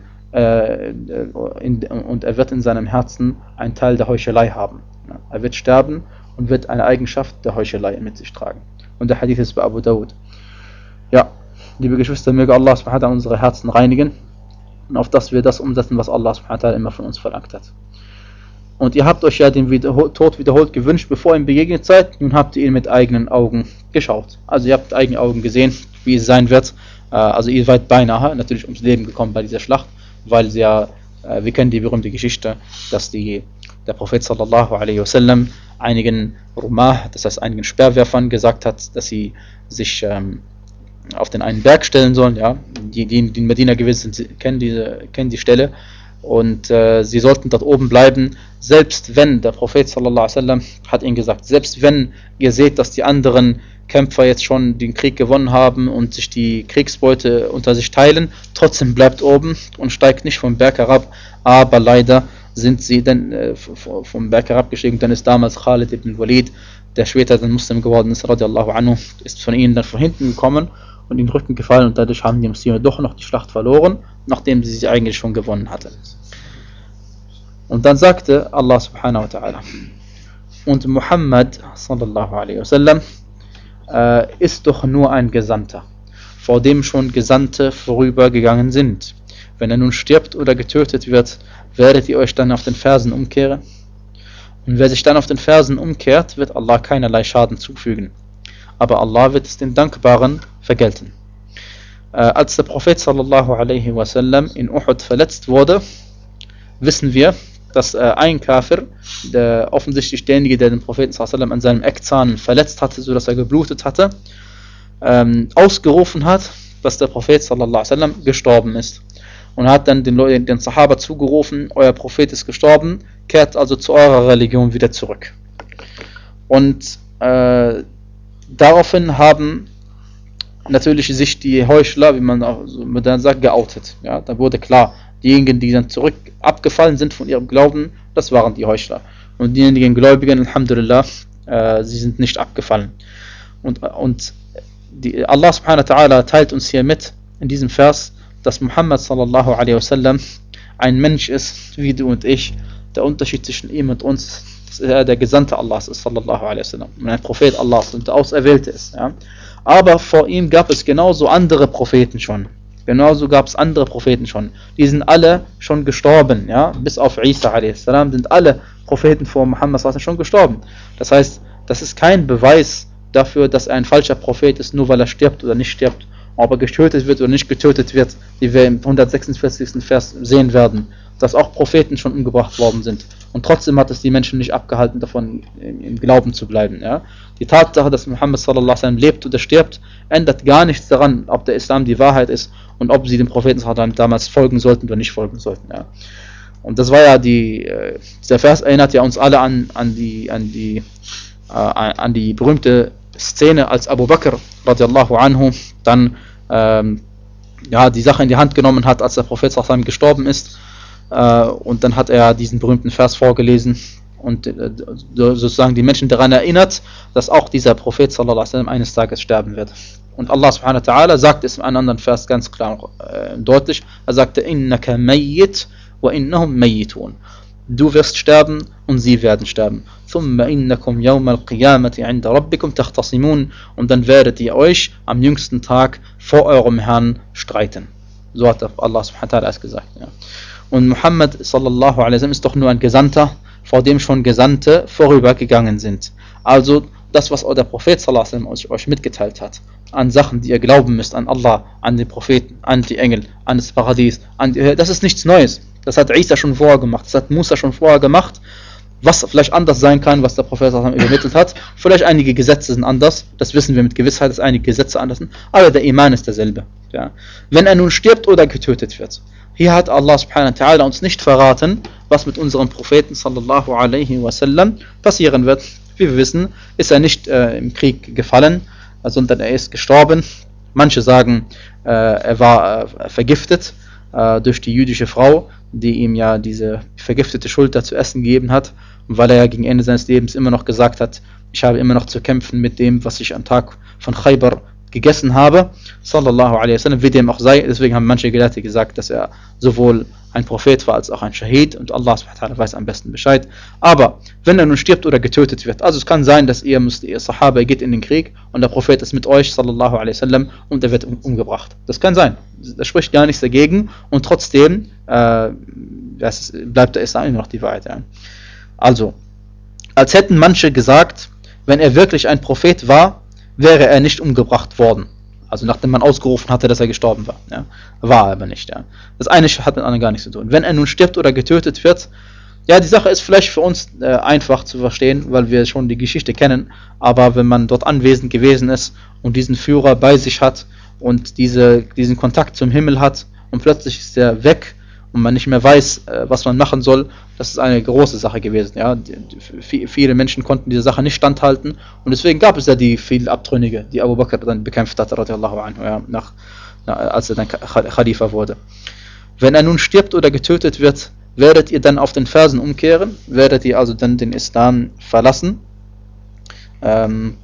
und er wird in seinem Herzen einen Teil der Heuchelei haben. Ja, er wird sterben und wird eine Eigenschaft der Heuchelei mit sich tragen. Und der Hadith ist bei Abu Dawud. Ja, liebe Geschwister, möge Allah subhanahu wa ta'ala unsere Herzen reinigen und auf dass wir das umsetzen, was Allah subhanahu wa ta'ala immer von uns verlangt hat. Und ihr habt euch ja den Tod wiederholt gewünscht, bevor ihr ihm begegnet seid. Nun habt ihr ihn mit eigenen Augen geschaut. Also ihr habt mit eigenen Augen gesehen, wie es sein wird. Also ihr seid beinahe natürlich ums Leben gekommen bei dieser Schlacht, weil sie ja, wir kennen die berühmte Geschichte, dass der Prophet sallallahu alaihi wasallam einigen Rumah, das heißt einigen Speerwerfern gesagt hat, dass sie sich auf den einen Berg stellen sollen. Ja? Die in Medina gewesen sind, kennen die Stelle. Und sie sollten dort oben bleiben, selbst wenn, der Prophet sallallahu alaihi wasallam hat ihnen gesagt, selbst wenn ihr seht, dass die anderen Kämpfer jetzt schon den Krieg gewonnen haben und sich die Kriegsbeute unter sich teilen, trotzdem bleibt oben und steigt nicht vom Berg herab, aber leider sind sie dann vom Berg herabgestiegen, dann ist damals Khalid ibn Walid, der später dann Muslim geworden ist, radiallahu anhu, ist von ihnen dann von hinten gekommen und in den Rücken gefallen und dadurch haben die Muslime doch noch die Schlacht verloren, nachdem sie eigentlich schon gewonnen hatten. Und dann sagte Allah subhanahu wa ta'ala, und Muhammad sallallahu alaihi wasallam ist doch nur ein Gesandter, vor dem schon Gesandte vorübergegangen sind. Wenn er nun stirbt oder getötet wird, werdet ihr euch dann auf den Fersen umkehren? Und wer sich dann auf den Fersen umkehrt, wird Allah keinerlei Schaden zufügen. Aber Allah wird es den Dankbaren vergelten. Als der Prophet sallallahu alaihi wasallam in Uhud verletzt wurde, wissen wir, dass ein Kafir, offensichtlich derjenige, der den Propheten sallallahu alaihi wasallam an seinem Eckzahn verletzt hatte, sodass er geblutet hatte, ausgerufen hat, dass der Prophet sallallahu alaihi wasallam gestorben ist. Und hat dann den Sahaba zugerufen, euer Prophet ist gestorben, kehrt also zu eurer Religion wieder zurück. Und daraufhin haben natürlich sich die Heuchler, wie man auch so modern sagt, geoutet. Ja, da wurde klar, diejenigen, die dann zurück abgefallen sind von ihrem Glauben, das waren die Heuchler. Und diejenigen Gläubigen, Alhamdulillah, sie sind nicht abgefallen. Und Allah subhanahu wa ta'ala teilt uns hier mit, in diesem Vers, dass Muhammad sallallahu alaihi wasallam ein Mensch ist, wie du und ich. Der Unterschied zwischen ihm und uns, dass er der Gesandte Allahs ist, sallallahu alaihi wasallam, und ein Prophet Allahs und der Auserwählte ist. Ja. Aber vor ihm gab es genauso andere Propheten schon. Genauso gab es andere Propheten schon. Die sind alle schon gestorben. Ja. Bis auf Isa a.s. sind alle Propheten vor Muhammad sallallahu alaihi wasallam schon gestorben. Das heißt, das ist kein Beweis dafür, dass er ein falscher Prophet ist, nur weil er stirbt oder nicht stirbt. Ob er getötet wird oder nicht getötet wird, wie wir im 146. Vers sehen werden, dass auch Propheten schon umgebracht worden sind. Und trotzdem hat es die Menschen nicht abgehalten, davon im Glauben zu bleiben. Ja? Die Tatsache, dass Muhammad sallallahu alaihi wasallam lebt oder stirbt, ändert gar nichts daran, ob der Islam die Wahrheit ist und ob sie dem Propheten sallallahu alaihi wasallam damals folgen sollten oder nicht folgen sollten. Ja? Und das war ja dieser Vers erinnert ja uns alle an die berühmte Szene, als Abu Bakr radiallahu anhu dann die Sache in die Hand genommen hat, als der Prophet sallallahu alaihi wasallam gestorben ist. Und dann hat er diesen berühmten Vers vorgelesen und sozusagen die Menschen daran erinnert, dass auch dieser Prophet sallallahu alaihi wasallam eines Tages sterben wird. Und Allah subhanahu wa ta'ala sagt es in einem anderen Vers ganz klar und deutlich. Er sagte, innaka mayyit wa innahum mayyitun. Du wirst sterben und sie werden sterben. Thumma innakum yawma al-qiyamati 'inda rabbikum tahtasimun. Und dann werdet ihr euch am jüngsten Tag vor eurem Herrn streiten. So hat Allah subhanahu wa ta'ala es gesagt. Ja. Und Muhammad sallallahu alaihi wasallam ist doch nur ein Gesandter, vor dem schon Gesandte vorübergegangen sind. Also das, was der Prophet sallallahu alaihi wasallam euch mitgeteilt hat, an Sachen, die ihr glauben müsst, an Allah, an den Propheten, an die Engel, an das Paradies, das ist nichts Neues. Das hat Isa schon vorher gemacht, das hat Musa schon vorher gemacht. Was vielleicht anders sein kann, was der Prophet sallallahu alaihi wasallam übermittelt hat. Vielleicht einige Gesetze sind anders, das wissen wir mit Gewissheit, dass einige Gesetze anders sind, aber der Iman ist derselbe. Ja. Wenn er nun stirbt oder getötet wird. Hier hat Allah subhanahu wa ta'ala uns nicht verraten, was mit unserem Propheten sallallahu alaihi wasallam passieren wird. Wie wir wissen, ist er nicht im Krieg gefallen, sondern er ist gestorben. Manche sagen, er war vergiftet durch die jüdische Frau, die ihm ja diese vergiftete Schulter zu essen gegeben hat, weil er ja gegen Ende seines Lebens immer noch gesagt hat, ich habe immer noch zu kämpfen mit dem, was ich am Tag von Khaybar gegessen habe, sallallahu alaihi wasallam, wie dem auch sei. Deswegen haben manche Gelehrte gesagt, dass er sowohl ein Prophet war als auch ein Shahid und Allah subhanahu wa ta'ala weiß am besten Bescheid. Aber wenn er nun stirbt oder getötet wird, also es kann sein, dass ihr Sahaba geht in den Krieg und der Prophet ist mit euch, sallallahu alaihi wasallam, und er wird umgebracht. Das kann sein. Da spricht gar nichts dagegen und trotzdem bleibt der Islam immer noch die Wahrheit. Ja. Also, als hätten manche gesagt, wenn er wirklich ein Prophet war, wäre er nicht umgebracht worden. Also nachdem man ausgerufen hatte, dass er gestorben war. Ja. War er aber nicht. Ja. Das eine hat mit dem anderen gar nichts zu tun. Wenn er nun stirbt oder getötet wird, ja, die Sache ist vielleicht für uns einfach zu verstehen, weil wir schon die Geschichte kennen, aber wenn man dort anwesend gewesen ist und diesen Führer bei sich hat und diesen Kontakt zum Himmel hat und plötzlich ist er weg und man nicht mehr weiß, was man machen soll, das ist eine große Sache gewesen. Ja. Viele Menschen konnten diese Sache nicht standhalten und deswegen gab es ja die vielen Abtrünnige, die Abu Bakr dann bekämpft hatte, radiallahu anhu, ja, als er dann Khalifa wurde. Wenn er nun stirbt oder getötet wird, werdet ihr dann auf den Fersen umkehren, werdet ihr also dann den Islam verlassen. Und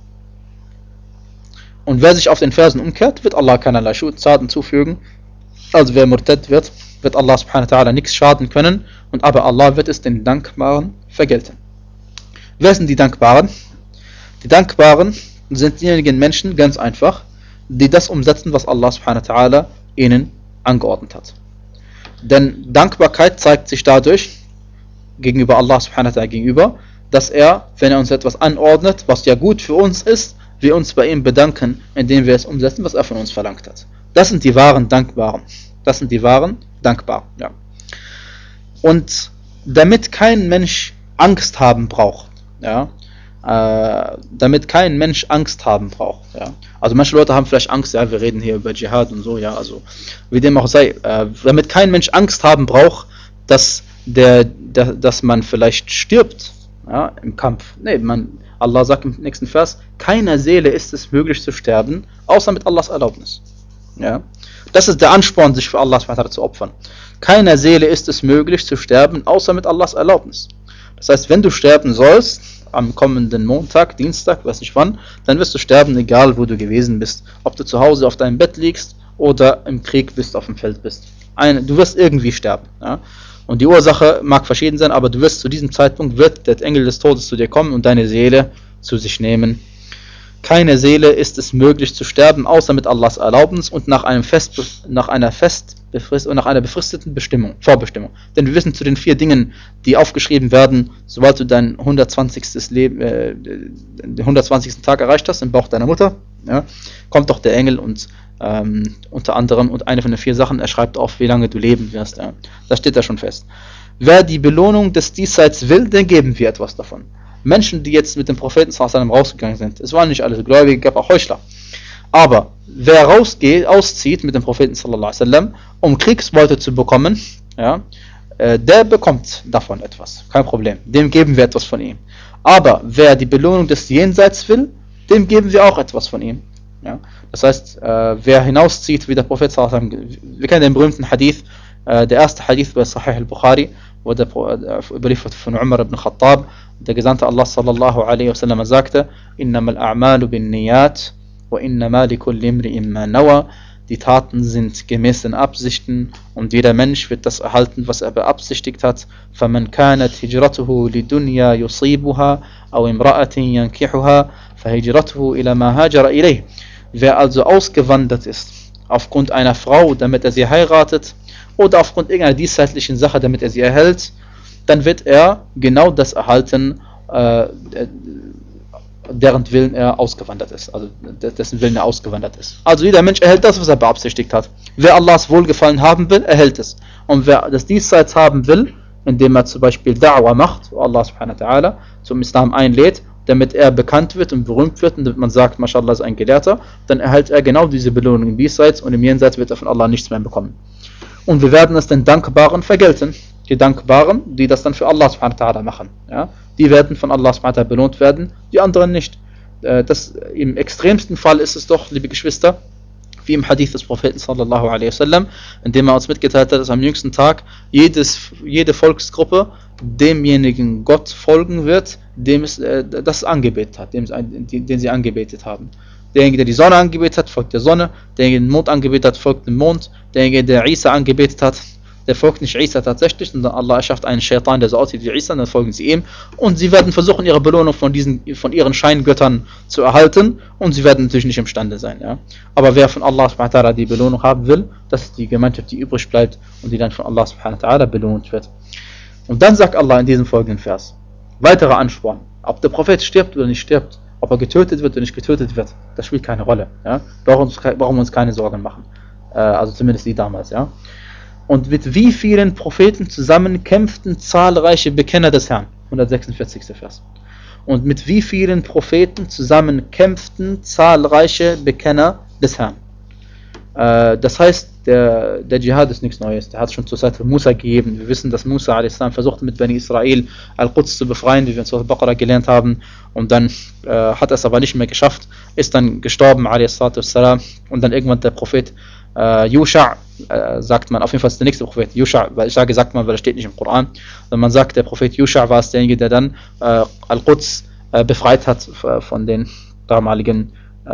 wer sich auf den Fersen umkehrt, wird Allah keinerlei Schaden zufügen. Also wer Murtad wird Allah subhanahu wa ta'ala nichts schaden können, und aber Allah wird es den Dankbaren vergelten. Wer sind die Dankbaren? Die Dankbaren sind diejenigen Menschen, ganz einfach, die das umsetzen, was Allah subhanahu wa ta'ala ihnen angeordnet hat. Denn Dankbarkeit zeigt sich dadurch, gegenüber Allah subhanahu wa ta'ala gegenüber, dass er, wenn er uns etwas anordnet, was ja gut für uns ist, wir uns bei ihm bedanken, indem wir es umsetzen, was er von uns verlangt hat. Das sind die wahren Dankbaren. Das sind die wahren Dankbaren. Ja. Und damit kein Mensch Angst haben braucht, ja, damit kein Mensch Angst haben braucht, ja. Also manche Leute haben vielleicht Angst, ja, wir reden hier über Dschihad und so, ja, also wie dem auch sei, damit kein Mensch Angst haben braucht, dass man vielleicht stirbt, ja, im Kampf. Nee, Allah sagt im nächsten Vers, keiner Seele ist es möglich zu sterben, außer mit Allahs Erlaubnis. Ja. Das ist der Ansporn, sich für Allah zu opfern. Keiner Seele ist es möglich zu sterben, außer mit Allahs Erlaubnis. Das heißt, wenn du sterben sollst, am kommenden Montag, Dienstag, weiß nicht wann, dann wirst du sterben, egal wo du gewesen bist. Ob du zu Hause auf deinem Bett liegst oder im Krieg bist, auf dem Feld bist. Du wirst irgendwie sterben. Ja? Und die Ursache mag verschieden sein, aber du wirst zu diesem Zeitpunkt, wird der Engel des Todes zu dir kommen und deine Seele zu sich nehmen. Keine Seele ist es möglich zu sterben, außer mit Allahs Erlaubnis und nach einer befristeten Vorbestimmung. Denn wir wissen zu den 4 Dingen, die aufgeschrieben werden, sobald du dein 120. Tag erreicht hast im Bauch deiner Mutter, ja, kommt doch der Engel und unter anderem, und eine von den 4 Sachen, er schreibt auf, wie lange du leben wirst. Ja. Das steht da schon fest. Wer die Belohnung des Diesseits will, dann geben wir etwas davon. Menschen, die jetzt mit dem Propheten sallallahu alaihi wasallam rausgegangen sind, es waren nicht alle Gläubige, es gab auch Heuchler. Aber wer auszieht mit dem Propheten sallallahu alaihi wasallam, um Kriegsbeute zu bekommen, ja, der bekommt davon etwas, kein Problem. Dem geben wir etwas von ihm. Aber wer die Belohnung des Jenseits will, dem geben wir auch etwas von ihm. Ja. Das heißt, wer hinauszieht, wie der Prophet sallallahu alaihi wasallam, wir kennen den berühmten Hadith, Der erste Hadith bei Sahih al-Bukhari wurde überliefert von Umar ibn Khattab. Der Gesandte Allah sallallahu alaihi wasallam sagte: Innamal a'malu bin niyat wa innama likulli imri'in ma nawa. Die Taten sind gemäß den Absichten und jeder Mensch wird das erhalten, was er beabsichtigt hat. فَمَنْ كَانَتْ هِجْرَتُهُ لِدُنْيَا يُصِيبُهَا أَوْ امْرَأَةٍ يَنْكِحُهَا فَهِجْرَتُهُ إِلَى مَا هَاجَرَ إِلَيْهِ. Wer also ausgewandert ist aufgrund einer Frau, damit er sie heiratet, oder aufgrund irgendeiner diesseitigen Sache, damit er sie erhält, dann wird er genau das erhalten, deren Willen er ausgewandert ist, also dessen Willen er ausgewandert ist. Also jeder Mensch erhält das, was er beabsichtigt hat. Wer Allahs Wohlgefallen haben will, erhält es. Und wer das Diesseits haben will, indem er zum Beispiel Da'wah macht, wo Allah subhanahu wa ta'ala zum Islam einlädt, damit er bekannt wird und berühmt wird und damit man sagt, Mashallah ist ein Gelehrter, dann erhält er genau diese Belohnung im Diesseits und im Jenseits wird er von Allah nichts mehr bekommen. Und wir werden es den Dankbaren vergelten. Die Dankbaren, die das dann für Allah subhanahu wa ta'ala machen. Ja? Die werden von Allah subhanahu wa ta'ala belohnt werden, die anderen nicht. Im extremsten Fall ist es doch, liebe Geschwister, wie im Hadith des Propheten sallallahu alaihi wasallam, in dem er uns mitgeteilt hat, dass am jüngsten Tag jede Volksgruppe demjenigen Gott folgen wird, dem es das angebetet hat, den sie angebetet haben. Derjenige, der die Sonne angebetet hat, folgt der Sonne. Derjenige, der den Mond angebetet hat, folgt dem Mond. Derjenige, der Isa angebetet hat, der folgt nicht Isa tatsächlich, sondern Allah erschafft einen Shaitan, der so aussieht wie Isa, dann folgen sie ihm. Und sie werden versuchen, ihre Belohnung von ihren Scheingöttern zu erhalten. Und sie werden natürlich nicht imstande sein. Ja? Aber wer von Allah subhanahu wa ta'ala die Belohnung haben will, das ist die Gemeinschaft, die übrig bleibt und die dann von Allah subhanahu wa ta'ala belohnt wird. Und dann sagt Allah in diesem folgenden Vers, weiterer Ansporn, ob der Prophet stirbt oder nicht stirbt, ob er getötet wird oder nicht getötet wird, das spielt keine Rolle. Ja? Brauchen wir uns keine Sorgen machen. Also zumindest die damals. Ja? Und mit wie vielen Propheten zusammen kämpften zahlreiche Bekenner des Herrn. 146. Vers. Und mit wie vielen Propheten zusammen kämpften zahlreiche Bekenner des Herrn. Das heißt, der Dschihad ist nichts Neues. Der hat es schon zur Zeit von Musa gegeben. Wir wissen, dass Musa a.s. versuchte mit Bani Israel Al-Quds zu befreien, wie wir in Surah Al-Baqarah gelernt haben. Und dann hat er es aber nicht mehr geschafft, ist dann gestorben a.s. Und dann irgendwann der Prophet Yusha, sagt man, auf jeden Fall ist der nächste Prophet Yusha, weil ich sage, sagt man, weil er steht nicht im Koran, sondern man sagt, der Prophet Yusha war es derjenige, der dann Al-Quds befreit hat von den damaligen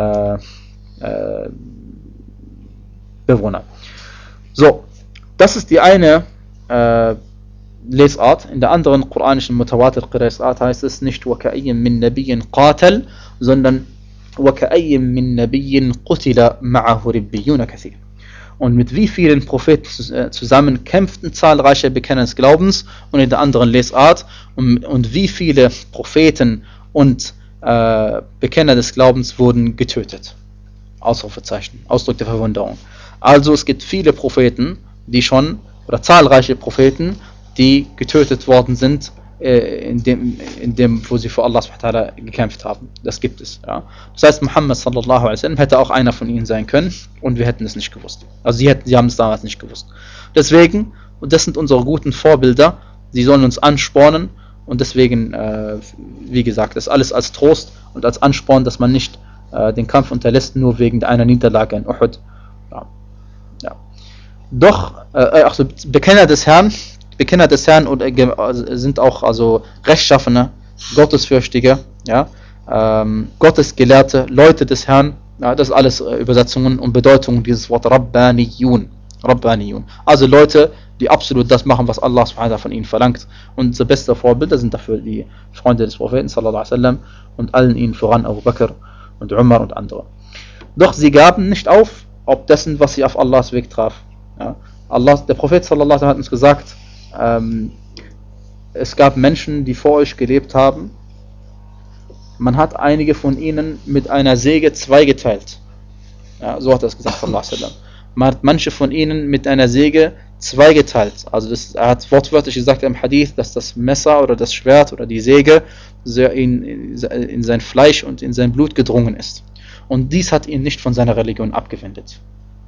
Bewohnern. So, das ist die eine Lesart. In der anderen koranischen Mutawatir-Qira'at heißt es nicht وَكَأَيٍّ مِّن نَبِيٍّ قَاتَلْ, sondern وَكَأَيٍّ مِّن نَبِيٍّ قُتِلَ مَعَهُ رِبِّيُّونَ كَثِيرٌ. Und mit wie vielen Propheten zusammen kämpften zahlreiche Bekenner des Glaubens, und in der anderen Lesart, und wie viele Propheten und Bekenner des Glaubens wurden getötet. Ausrufezeichen, Ausdruck der Verwunderung. Also es gibt viele Propheten, die schon, oder zahlreiche Propheten, die getötet worden sind, in dem, wo sie vor Allah subhanahu wa ta'ala gekämpft haben. Das gibt es. Ja. Das heißt, Muhammad sallallahu alaihi wasallam hätte auch einer von ihnen sein können und wir hätten es nicht gewusst. Also sie haben es damals nicht gewusst. Deswegen, und das sind unsere guten Vorbilder, sie sollen uns anspornen und deswegen, wie gesagt, das alles als Trost und als Ansporn, dass man nicht den Kampf unterlässt, nur wegen einer Niederlage in Uhud. Ja. Ja. Doch, Bekenner des Herrn sind auch also rechtschaffene, gottesfürchtige, ja, Gottesgelehrte, Leute des Herrn. Ja, das ist alles Übersetzungen und Bedeutungen dieses Wort Rabbaniyun. Also Leute, die absolut das machen, was Allah subhanahu von ihnen verlangt. Und unser bester Vorbilder sind dafür die Freunde des Propheten sallallahu alaihi wasallam und allen ihnen voran Abu Bakr und Umar und andere. Doch sie gaben nicht auf, ob dessen, was sie auf Allahs Weg traf. Ja. Der Prophet sallallahu alaihi wasallam hat uns gesagt, es gab Menschen, die vor euch gelebt haben. Man hat einige von ihnen mit einer Säge zweigeteilt. Ja, so hat er es gesagt, sallallahu alaihi wasallam. Man hat manche von ihnen mit einer Säge zweigeteilt. Also er hat wortwörtlich gesagt im Hadith, dass das Messer oder das Schwert oder die Säge in sein Fleisch und in sein Blut gedrungen ist. Und dies hat ihn nicht von seiner Religion abgewendet.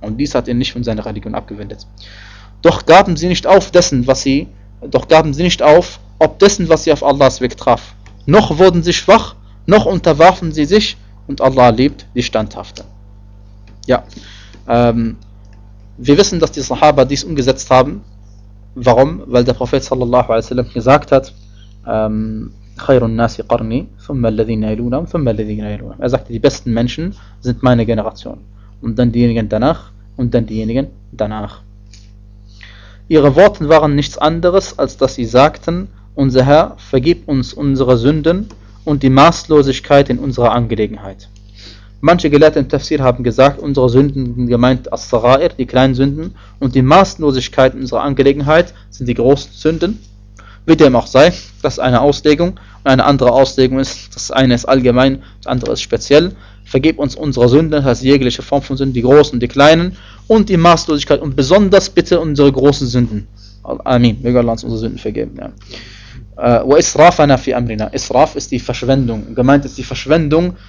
Doch gaben sie nicht auf, ob dessen, was sie auf Allahs Weg traf. Noch wurden sie schwach, noch unterwarfen sie sich, und Allah liebt die Standhaften. Ja, Wir wissen, dass die Sahaba dies umgesetzt haben. Warum? Weil der Prophet sallallahu alaihi wasallam gesagt hat, Khairun Nasi Qarni, thumma alladhina yalunahum, thumma alladhina yalunahum. Er sagte, die besten Menschen sind meine Generation. Und dann diejenigen danach und dann diejenigen danach. Ihre Worte waren nichts anderes, als dass sie sagten, unser Herr, vergib uns unsere Sünden und die Maßlosigkeit in unserer Angelegenheit. Manche Gelehrte im Tafsir haben gesagt, unsere Sünden gemeint as-Sarair, die kleinen Sünden, und die Maßlosigkeit in unserer Angelegenheit sind die großen Sünden. Wie dem auch sei, das ist eine Auslegung. Und eine andere Auslegung ist, das eine ist allgemein, das andere ist speziell. Vergib uns unsere Sünden, das heißt jegliche Form von Sünden, die großen und die kleinen, und die Maßlosigkeit und besonders bitte unsere großen Sünden. Amin. Möge Allah uns unsere Sünden vergeben. Ja. Wa israfana fi amrina. Israf ist die Verschwendung. Gemeint ist die Verschwendung,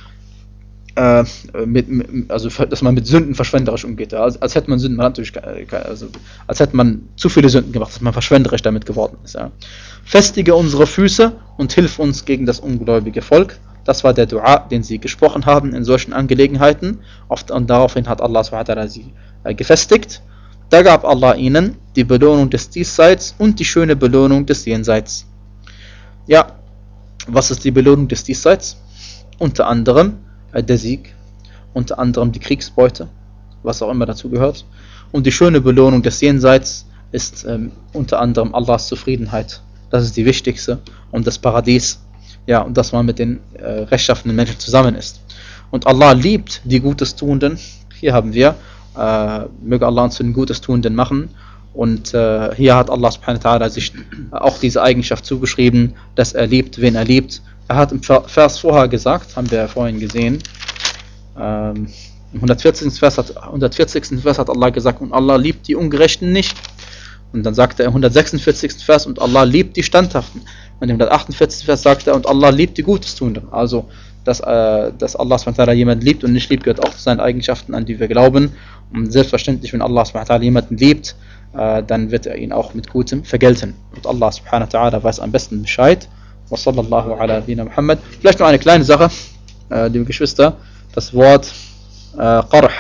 also dass man mit Sünden verschwenderisch umgeht. Ja. Als hätte man Sünden, natürlich, also als hätte man zu viele Sünden gemacht, dass man verschwenderisch damit geworden ist. Ja. Festige unsere Füße und hilf uns gegen das ungläubige Volk. Das war der Dua, den sie gesprochen haben in solchen Angelegenheiten. Und daraufhin hat Allah sie gefestigt. Da gab Allah ihnen die Belohnung des Diesseits und die schöne Belohnung des Jenseits. Ja, was ist die Belohnung des Diesseits? Unter anderem der Sieg, unter anderem die Kriegsbeute, was auch immer dazu gehört. Und die schöne Belohnung des Jenseits ist unter anderem Allahs Zufriedenheit. Das ist die wichtigste. Und das Paradies. Ja, und dass man mit den rechtschaffenen Menschen zusammen ist. Und Allah liebt die Gutes-Tuenden. Hier haben wir, möge Allah uns zu den Gutes-Tuenden machen. Und hier hat Allah subhanahu wa ta'ala sich auch diese Eigenschaft zugeschrieben, dass er liebt, wen er liebt. Er hat im Vers vorher gesagt, haben wir vorhin gesehen, im 140. Vers hat Allah gesagt, und Allah liebt die Ungerechten nicht. Und dann sagt er im 146. Vers, und Allah liebt die Standhaften. Und im 148. Vers sagt er, und Allah liebt die Gutestuenden. Also, dass Allah SWT jemanden liebt und nicht liebt, gehört auch zu seinen Eigenschaften, an die wir glauben. Und selbstverständlich, wenn Allah SWT jemanden liebt, dann wird er ihn auch mit Gutem vergelten. Und Allah SWT weiß am besten Bescheid. Wa sallallahu ala nabina Muhammad. Vielleicht noch eine kleine Sache, liebe Geschwister. Das Wort Qarh.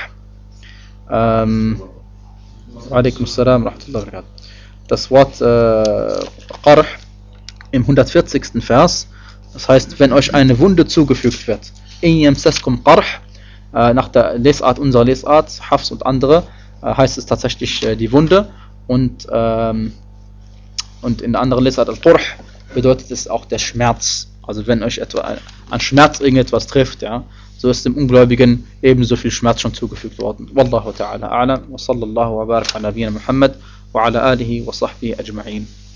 Alaikum salam wa rahmatullahi wa barakatuh. Das Wort Qarh im 140. Vers, das heißt, wenn euch eine Wunde zugefügt wird, in yamsaskum qarh, nach der Lesart, unserer Lesart, Hafs und andere, heißt es tatsächlich die Wunde, und in der anderen Lesart al-Qurh bedeutet es auch der Schmerz. Also wenn euch etwa an Schmerz irgendetwas trifft, ja, so ist dem Ungläubigen ebenso viel Schmerz schon zugefügt worden. Wallahu ta'ala a'lam wa sallallahu wa barak ala nabiyina Muhammad wa ala alihi wa sahbihi ajma'in.